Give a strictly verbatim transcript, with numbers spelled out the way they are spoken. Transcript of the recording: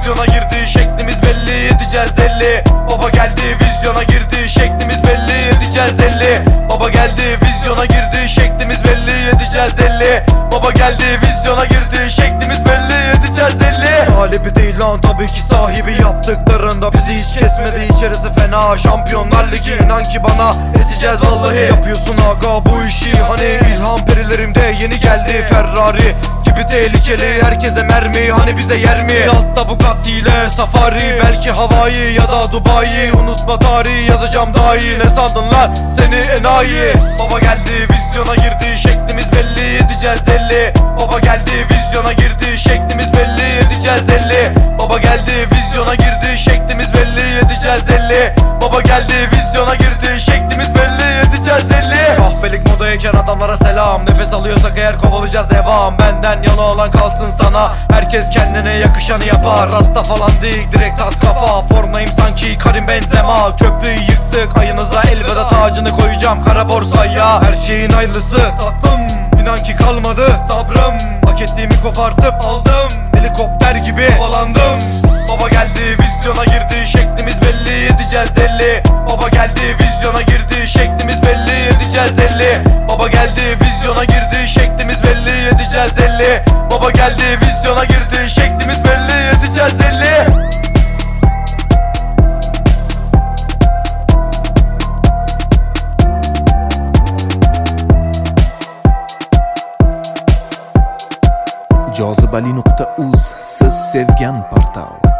vizyona girdi, şeklimiz belli, edeceğiz deli. Baba geldi vizyona girdi, şeklimiz belli, edeceğiz deli. Baba geldi vizyona girdi, şeklimiz belli, edeceğiz deli. Baba geldi vizyona girdi, şeklimiz belli, edeceğiz deli. Talibi değil lan tabii ki sahibi, yaptıklarında bizi hiç kesmedi, içerisi fena. Şampiyonlar Ligi inan ki bana, edeceğiz vallahi. Yapıyorsun aga bu işi, hani ilham perilerimde yeni geldi. Ferrari gibi tehlikeli, herkese mermi, hani bize yer mi? Altta Bugatti ile Safari, belki Hawaii ya da Dubai. Unutma tarihi, yazacağım daha iyi. Ne sandın lan seni enayi? Baba geldi vizyona girdi, şeklimiz belli, edeceğiz deli. Baba geldi vizyona girdi, şeklimiz belli, edeceğiz deli. Baba geldi vizyona girdi, şeklimiz belli, edeceğiz deli. Baba geldi vizyona girdi, şeklimiz belli, edeceğiz deli. Kahpelik modayken adamlara selam, nefes alıyorsak eğer kovalayacağız devam. Benden yana olan kalsın sana, herkes kendine yakışanı yapar. Rasta falan değil direkt tas kafa, formdayım sanki Karim Benzema. Köprüyü yıktık, ayınıza elveda tacını koyacağım kara borsaya. Her şeyin hayırlısı tatlım, inan ki kalmadı sabrım. Hak ettiğimi kopartıp aldım, helikopter gibi havalandım. Baba geldi vizyona girdi, şeklimiz belli, edeceğiz deli. Baba geldi vizyona girdi, şeklimiz belli, edeceğiz deli. Baba geldi vizyona girdi, şeklimiz belli, edeceğiz deli. Baba geldi vizyona girdi, şeklimiz belli, edeceğiz deli. Cazibeli nokta uz, siz sevgan portal.